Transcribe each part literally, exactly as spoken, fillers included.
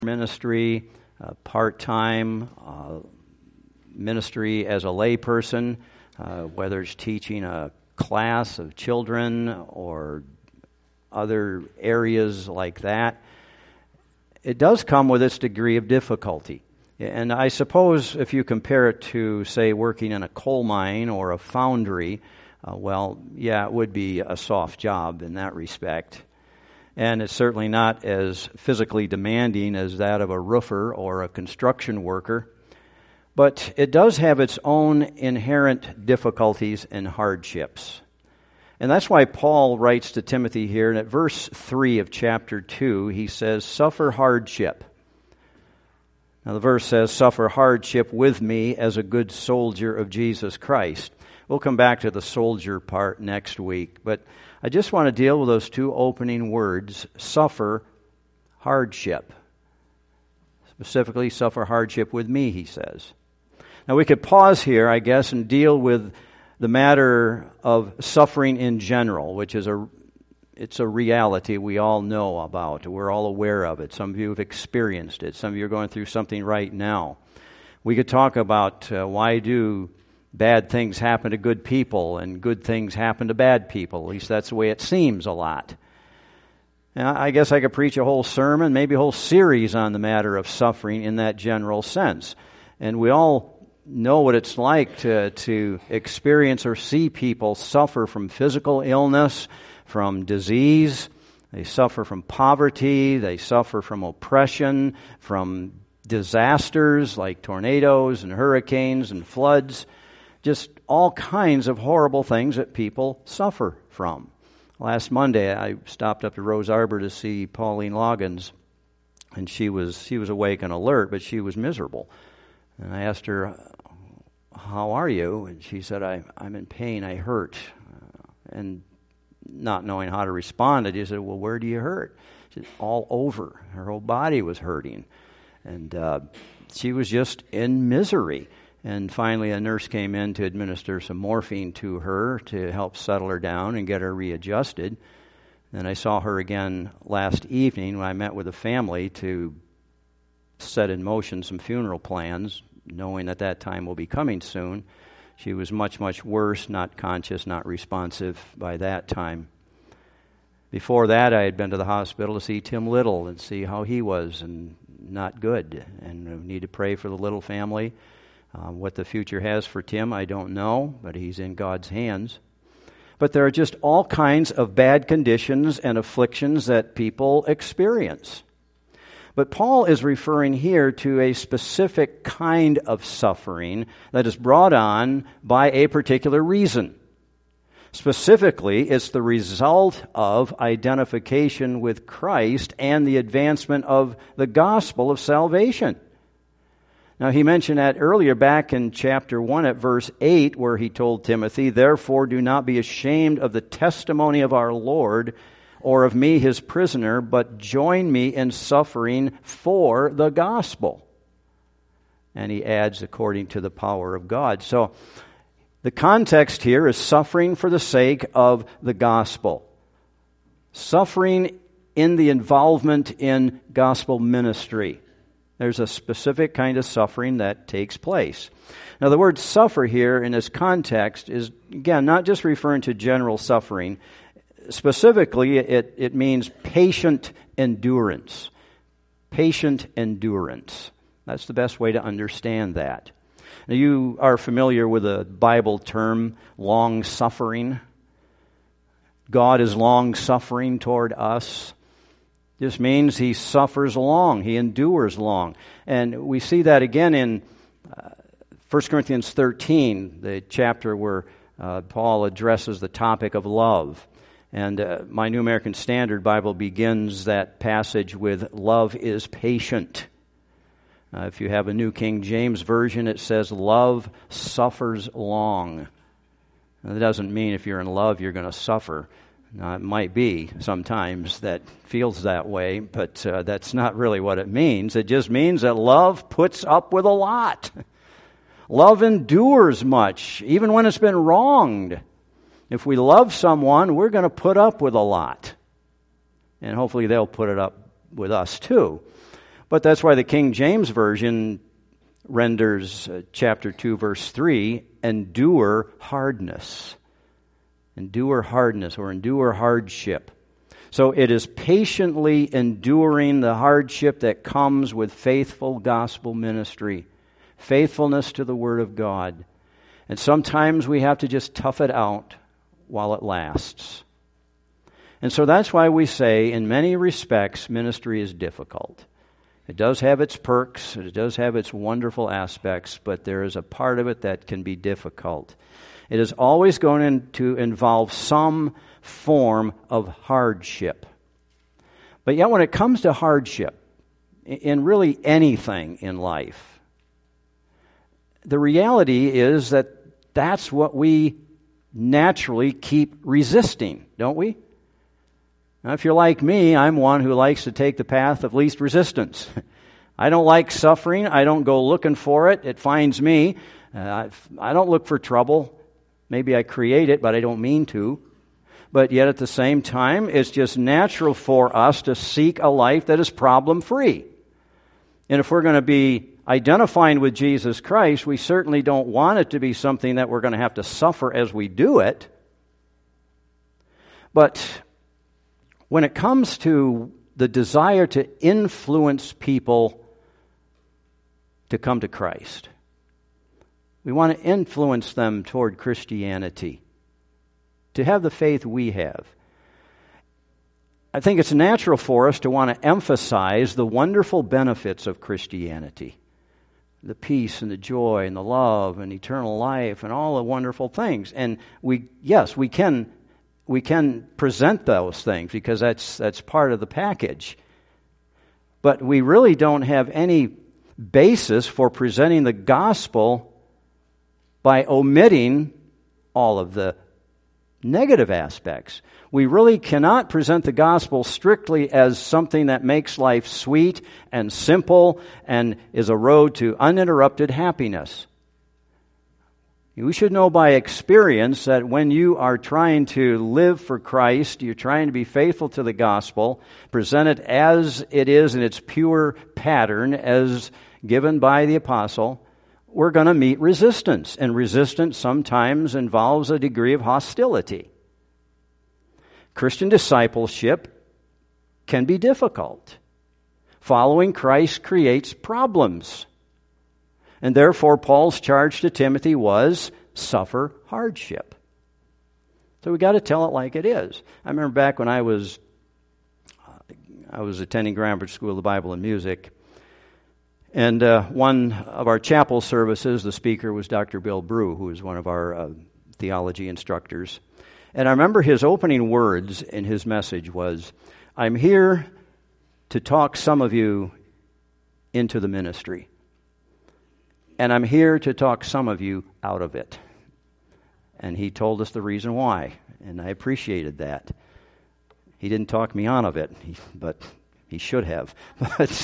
ministry, uh, part-time uh, ministry as a layperson, uh, whether it's teaching a class of children or other areas like that. It does come with its degree of difficulty. And I suppose if you compare it to, say, working in a coal mine or a foundry, uh, well, yeah, it would be a soft job in that respect. And it's certainly not as physically demanding as that of a roofer or a construction worker. But it does have its own inherent difficulties and hardships. And that's why Paul writes to Timothy here, and at verse three of chapter two, he says, "Suffer hardship." Now the verse says, "Suffer hardship with me as a good soldier of Jesus Christ." We'll come back to the soldier part next week, but I just want to deal with those two opening words, suffer hardship. Specifically, suffer hardship with me, he says. Now we could pause here, I guess, and deal with the matter of suffering in general, which is a it's a reality we all know about. We're all aware of it. Some of you have experienced it. Some of you are going through something right now. We could talk about uh, why do bad things happen to good people and good things happen to bad people. At least that's the way it seems a lot. Now, I guess I could preach a whole sermon, maybe a whole series on the matter of suffering in that general sense. And we all know what it's like to, to experience or see people suffer from physical illness, from disease. They suffer from poverty. They suffer from oppression, from disasters like tornadoes and hurricanes and floods. Just all kinds of horrible things that people suffer from. Last Monday, I stopped up to Rose Arbor to see Pauline Loggins, and she was she was awake and alert, but she was miserable. And I asked her, "How are you?" And she said, I, I'm in pain, I hurt. Uh, and not knowing how to respond, I just said, "Well, where do you hurt?" She said, "All over." Her whole body was hurting. And uh, she was just in misery. And finally, a nurse came in to administer some morphine to her to help settle her down and get her readjusted. Then I saw her again last evening when I met with the family to set in motion some funeral plans, knowing that that time will be coming soon. She was much, much worse, not conscious, not responsive by that time. Before that, I had been to the hospital to see Tim Little and see how he was, and not good. And we need to pray for the Little family. Uh, what the future has for Tim, I don't know, but he's in God's hands. But there are just all kinds of bad conditions and afflictions that people experience. But Paul is referring here to a specific kind of suffering that is brought on by a particular reason. Specifically, it's the result of identification with Christ and the advancement of the gospel of salvation. Now, he mentioned that earlier back in chapter one at verse eight, where he told Timothy, "Therefore do not be ashamed of the testimony of our Lord, or of me his prisoner, but join me in suffering for the gospel." And he adds, according to the power of God. So, the context here is suffering for the sake of the gospel. Suffering in the involvement in gospel ministry. There's a specific kind of suffering that takes place. Now, the word suffer here in this context is, again, not just referring to general suffering. Specifically, it, it means patient endurance. Patient endurance. That's the best way to understand that. Now, you are familiar with the Bible term, long-suffering. God is long-suffering toward us. This means he suffers long, he endures long. And we see that again in uh, First Corinthians thirteen, the chapter where uh, Paul addresses the topic of love. And uh, my New American Standard Bible begins that passage with, "Love is patient." Uh, if you have a New King James Version, it says, "Love suffers long." Now, that doesn't mean if you're in love, you're going to suffer. Now, it might be sometimes that feels that way, but uh, that's not really what it means. It just means that love puts up with a lot. Love endures much, even when it's been wronged. If we love someone, we're going to put up with a lot. And hopefully they'll put it up with us too. But that's why the King James Version renders uh, chapter two, verse three, endure hardness. Endure hardness or endure hardship. So it is patiently enduring the hardship that comes with faithful gospel ministry, faithfulness to the Word of God. And sometimes we have to just tough it out while it lasts. And so that's why we say, in many respects, ministry is difficult. It does have its perks, it does have its wonderful aspects, but there is a part of it that can be difficult. It is always going to involve some form of hardship. But yet when it comes to hardship, in really anything in life, the reality is that that's what we naturally keep resisting, don't we? Now, if you're like me, I'm one who likes to take the path of least resistance. I don't like suffering. I don't go looking for it. It finds me. Uh, I don't look for trouble. Maybe I create it, but I don't mean to. But yet at the same time, it's just natural for us to seek a life that is problem-free. And if we're going to be identifying with Jesus Christ, we certainly don't want it to be something that we're going to have to suffer as we do it. But when it comes to the desire to influence people to come to Christ, we want to influence them toward Christianity, to have the faith we have. I think it's natural for us to want to emphasize the wonderful benefits of Christianity. The peace and the joy and the love and eternal life and all the wonderful things. And we, yes, we can we can present those things because that's that's part of the package. But we really don't have any basis for presenting the gospel by omitting all of the negative aspects. We really cannot present the gospel strictly as something that makes life sweet and simple and is a road to uninterrupted happiness. We should know by experience that when you are trying to live for Christ, you're trying to be faithful to the gospel, present it as it is in its pure pattern as given by the apostle, we're going to meet resistance. And resistance sometimes involves a degree of hostility. Christian discipleship can be difficult. Following Christ creates problems. And therefore, Paul's charge to Timothy was, suffer hardship. So we got to tell it like it is. I remember back when I was I was attending Grambridge School of the Bible and Music, and uh, one of our chapel services, the speaker was Doctor Bill Brew, who is one of our uh, theology instructors. And I remember his opening words in his message was, I'm here to talk some of you into the ministry. And I'm here to talk some of you out of it. And he told us the reason why, and I appreciated that. He didn't talk me out of it, he, but he should have. But...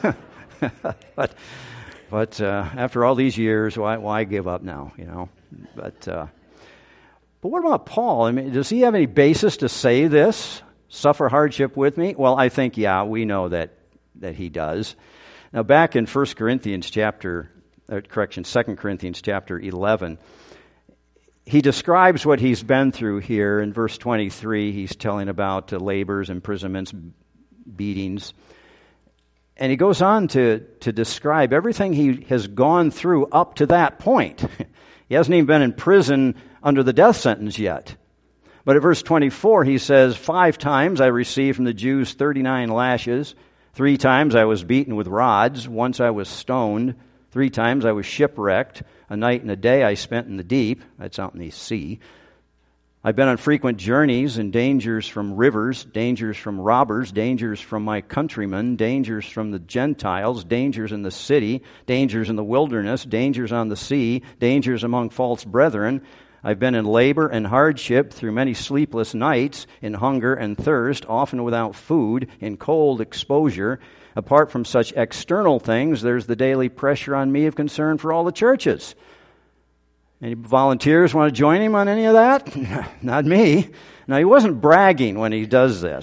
but but uh, after all these years, why why give up now? You know. But uh, but what about Paul? I mean, does he have any basis to say this? Suffer hardship with me? Well, I think yeah, we know that that he does. Now, back in First Corinthians chapter, uh, correction, Second Corinthians chapter eleven, he describes what he's been through here in verse twenty-three. He's telling about uh, labors, imprisonments, beatings. And he goes on to, to describe everything he has gone through up to that point. He hasn't even been in prison under the death sentence yet. But at verse twenty-four, he says, Five times I received from the Jews thirty-nine lashes. Three times I was beaten with rods. Once I was stoned. Three times I was shipwrecked. A night and a day I spent in the deep. That's out in the sea. I've been on frequent journeys and dangers from rivers, dangers from robbers, dangers from my countrymen, dangers from the Gentiles, dangers in the city, dangers in the wilderness, dangers on the sea, dangers among false brethren. I've been in labor and hardship through many sleepless nights, in hunger and thirst, often without food, in cold exposure. Apart from such external things, there's the daily pressure on me of concern for all the churches. Any volunteers want to join him on any of that? Not me. Now, he wasn't bragging when he does this.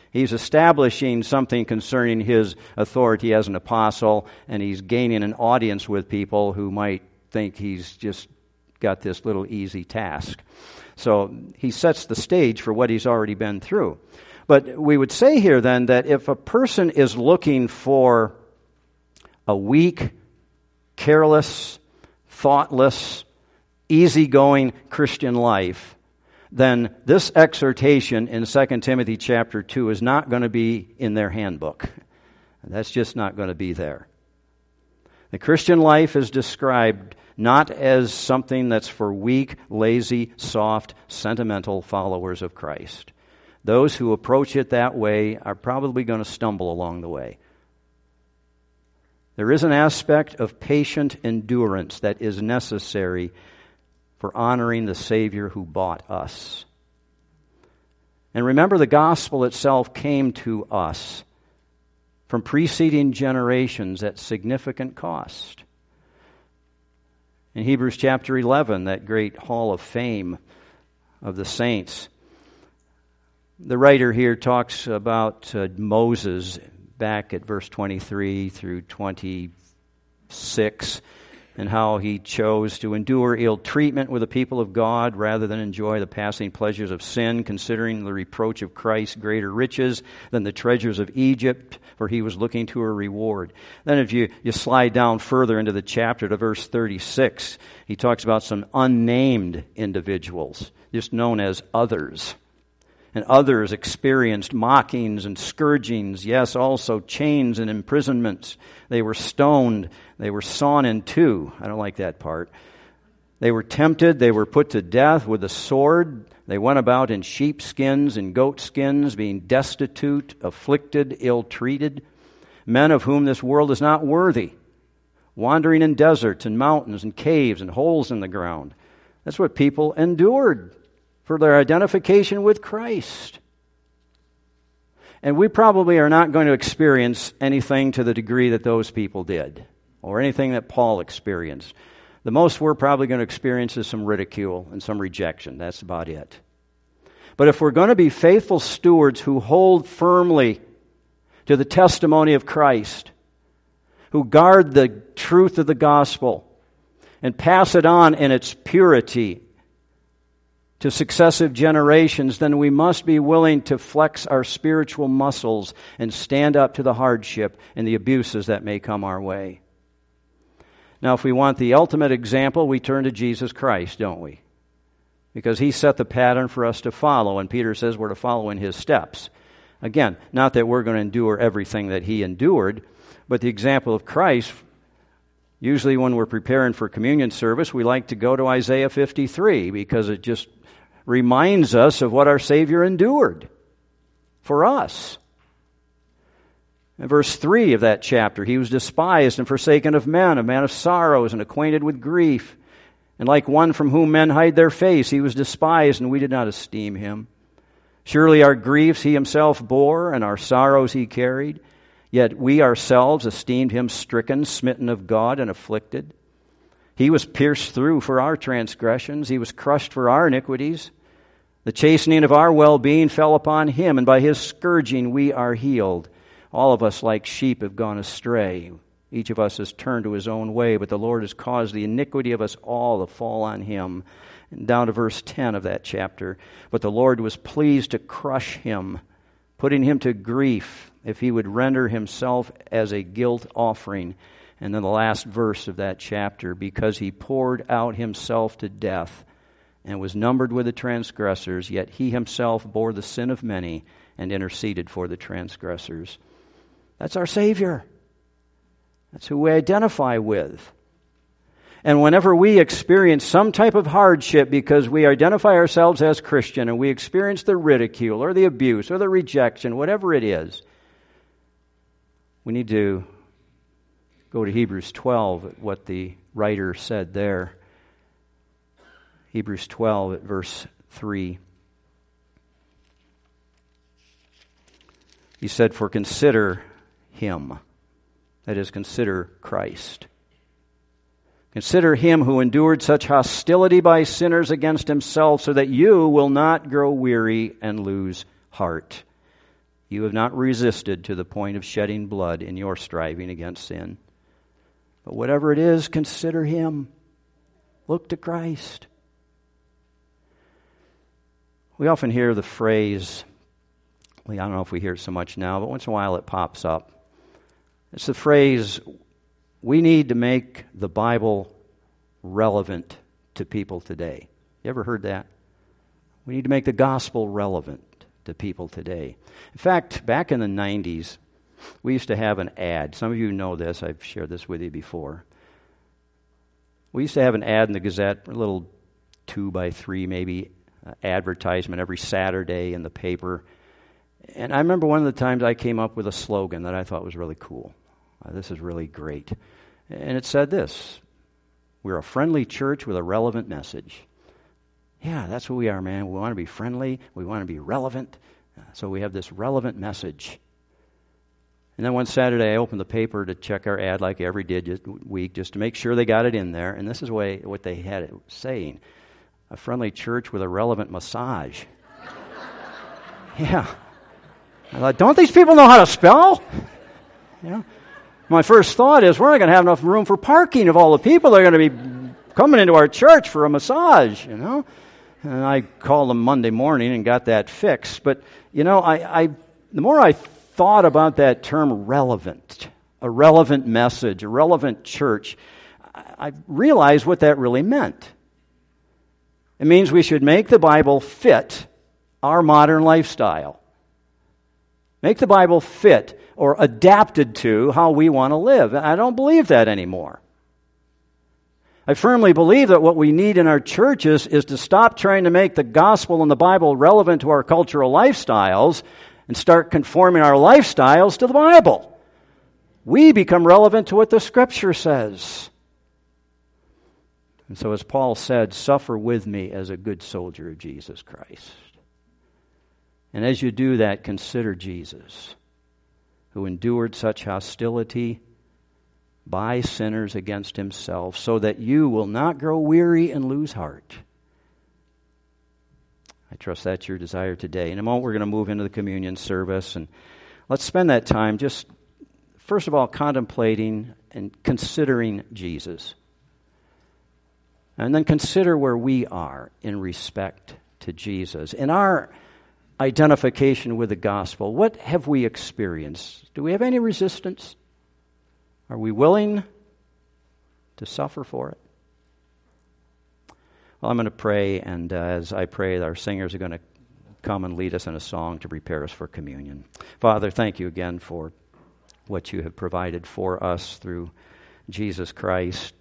He's establishing something concerning his authority as an apostle, and he's gaining an audience with people who might think he's just got this little easy task. So he sets the stage for what he's already been through. But we would say here then that if a person is looking for a weak, careless, thoughtless, easygoing Christian life, then this exhortation in Second Timothy chapter two is not going to be in their handbook. That's just not going to be there. The Christian life is described not as something that's for weak, lazy, soft, sentimental followers of Christ. Those who approach it that way are probably going to stumble along the way. There is an aspect of patient endurance that is necessary for honoring the Savior who bought us. And remember, the gospel itself came to us from preceding generations at significant cost. In Hebrews chapter eleven, that great hall of fame of the saints, the writer here talks about uh, Moses back at verse twenty-three through twenty-six, and how he chose to endure ill treatment with the people of God rather than enjoy the passing pleasures of sin, considering the reproach of Christ greater riches than the treasures of Egypt, for he was looking to a reward. Then if you, you slide down further into the chapter to verse thirty-six, he talks about some unnamed individuals, just known as others. And others experienced mockings and scourgings, yes, also chains and imprisonments. They were stoned. They were sawn in two. I don't like that part. They were tempted. They were put to death with a sword. They went about in sheepskins and goatskins, being destitute, afflicted, ill-treated. Men of whom this world is not worthy, wandering in deserts and mountains and caves and holes in the ground. That's what people endured for their identification with Christ. And we probably are not going to experience anything to the degree that those people did, or anything that Paul experienced. The most we're probably going to experience is some ridicule and some rejection. That's about it. But if we're going to be faithful stewards who hold firmly to the testimony of Christ, who guard the truth of the gospel and pass it on in its purity to successive generations, then we must be willing to flex our spiritual muscles and stand up to the hardship and the abuses that may come our way. Now, if we want the ultimate example, we turn to Jesus Christ, don't we? Because he set the pattern for us to follow, and Peter says we're to follow in his steps. Again, not that we're going to endure everything that he endured, but the example of Christ. Usually when we're preparing for communion service, we like to go to Isaiah fifty-three because it just reminds us of what our Savior endured for us. In verse three of that chapter, he was despised and forsaken of men, a man of sorrows and acquainted with grief. And like one from whom men hide their face, he was despised, and we did not esteem him. Surely our griefs he himself bore, and our sorrows he carried. Yet we ourselves esteemed him stricken, smitten of God, and afflicted. He was pierced through for our transgressions. He was crushed for our iniquities. The chastening of our well-being fell upon him, and by his scourging we are healed. All of us like sheep have gone astray. Each of us has turned to his own way, but the Lord has caused the iniquity of us all to fall on him. And down to verse ten of that chapter. But the Lord was pleased to crush him, putting him to grief, if he would render himself as a guilt offering. And then the last verse of that chapter, because he poured out himself to death and was numbered with the transgressors, yet he himself bore the sin of many and interceded for the transgressors. That's our Savior. That's who we identify with. And whenever we experience some type of hardship because we identify ourselves as Christian and we experience the ridicule or the abuse or the rejection, whatever it is, we need to go to Hebrews twelve, what the writer said there. Hebrews twelve at verse three. He said, "For consider him," that is, consider Christ. "Consider him who endured such hostility by sinners against himself, so that you will not grow weary and lose heart." You have not resisted to the point of shedding blood in your striving against sin. But whatever it is, consider Him. Look to Christ. We often hear the phrase, well, I don't know if we hear it so much now, but once in a while it pops up. It's the phrase, we need to make the Bible relevant to people today. You ever heard that? We need to make the gospel relevant to people today. In fact, back in the nineties, we used to have an ad. Some of you know this. I've shared this with you before. We used to have an ad in the Gazette, a little two by three maybe uh, advertisement every Saturday in the paper. And I remember one of the times I came up with a slogan that I thought was really cool. Uh, this is really great. And it said this: we're a friendly church with a relevant message. Yeah, that's what we are, man. We want to be friendly. We want to be relevant. Uh, so we have this relevant message. And then one Saturday I opened the paper to check our ad like every did just, week just to make sure they got it in there. And this is way, what they had it saying: a friendly church with a relevant massage. Yeah. I thought, don't these people know how to spell? You know? My first thought is, we're not going to have enough room for parking of all the people that are going to be coming into our church for a massage, you know. And I called them Monday morning and got that fixed. But, you know, I, I the more I thought about that term relevant, a relevant message, a relevant church, I, I realized what that really meant. It means we should make the Bible fit our modern lifestyle. Make the Bible fit or adapted to how we want to live. I don't believe that anymore. I firmly believe that what we need in our churches is to stop trying to make the gospel and the Bible relevant to our cultural lifestyles and start conforming our lifestyles to the Bible. We become relevant to what the Scripture says. And so as Paul said, suffer with me as a good soldier of Jesus Christ. And as you do that, consider Jesus, who endured such hostility by sinners against himself, so that you will not grow weary and lose heart. I trust that's your desire today. In a moment, we're going to move into the communion service, and let's spend that time just, first of all, contemplating and considering Jesus. And then consider where we are in respect to Jesus. In our identification with the gospel, what have we experienced? Do we have any resistance? Are we willing to suffer for it? Well, I'm going to pray, and uh, as I pray, our singers are going to come and lead us in a song to prepare us for communion. Father, thank you again for what you have provided for us through Jesus Christ.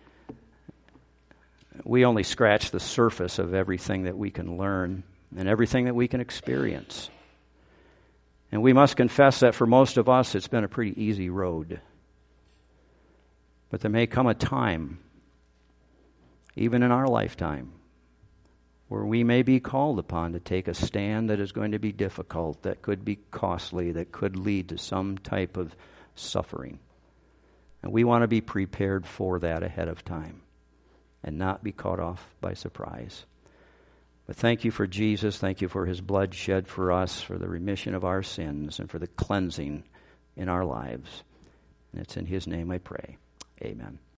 We only scratch the surface of everything that we can learn and everything that we can experience. And we must confess that for most of us, it's been a pretty easy road. But there may come a time, even in our lifetime, where we may be called upon to take a stand that is going to be difficult, that could be costly, that could lead to some type of suffering. And we want to be prepared for that ahead of time and not be caught off by surprise. But thank you for Jesus. Thank you for his blood shed for us, for the remission of our sins, and for the cleansing in our lives. And it's in his name I pray. Amen.